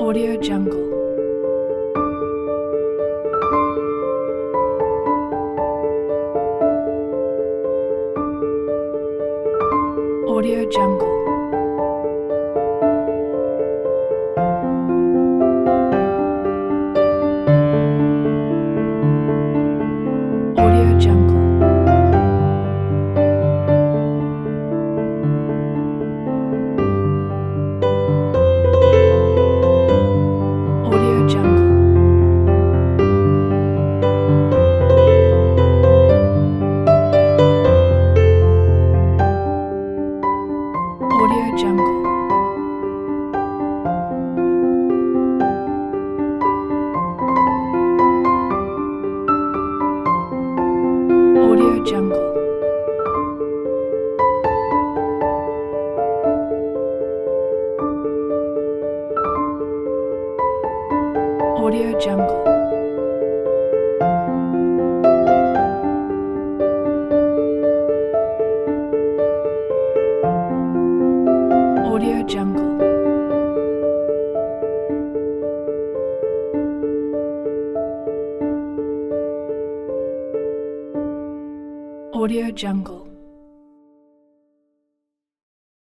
Audio Jungle. Audio Jungle. Audio Jungle. Audio Jungle. Audio Jungle. Audio Jungle. Audio Jungle. Audio Jungle. Audio Jungle.